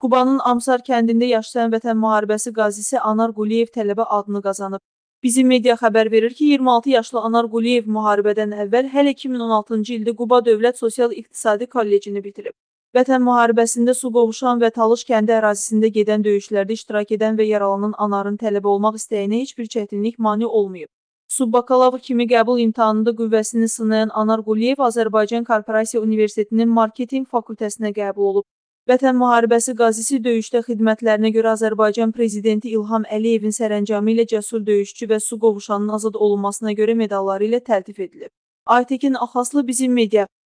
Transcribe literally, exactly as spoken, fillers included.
Qubanın Amsar kəndində yaşayan Vətən müharibəsi qazisi Anar Quliyev tələbə adını qazanıb. Bizim media xəbər verir ki, iyirmi altı yaşlı Anar Quliyev müharibədən əvvəl hələ iki min on altıncı ildə Quba Dövlət Sosial-İqtisadi Kollecini bitirib. Vətən müharibəsində su qovuşan və Talış kəndi ərazisində gedən döyüşlərdə iştirak edən və yaralanan Anarın tələbə olmaq istəyinə heç bir çətinlik mane olmayıb. Subbakalavr kimi qəbul imtahanında qüvvəsini sınayan Anar Quliyev Azərbaycan Korporasiya Universitetinin Marketinq fakültəsinə qəbul olub. Vətən müharibəsi qazisi döyüşdə xidmətlərinə görə Azərbaycan Prezidenti İlham Əliyevin sərəncamı ilə cəsur döyüşçü və su qovuşanın azad olunmasına görə medalları ilə təltif edilib. Aytekin Axaslı, Bizim Media.